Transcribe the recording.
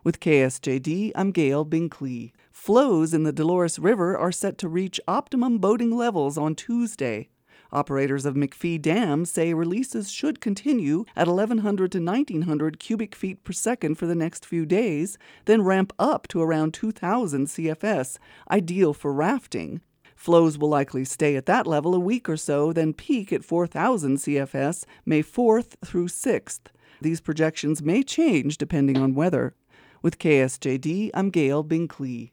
With KSJD, I'm Gail Binkley. Flows in the Dolores River are set to reach optimum boating levels on Tuesday. Operators of McPhee Dam say releases should continue at 1,100 to 1,900 cubic feet per second for the next few days, then ramp up to around 2,000 CFS, ideal for rafting. Flows will likely stay at that level a week or so, then peak at 4,000 CFS May 4th through 6th. These projections may change depending on weather. With KSJD, I'm Gail Binkley.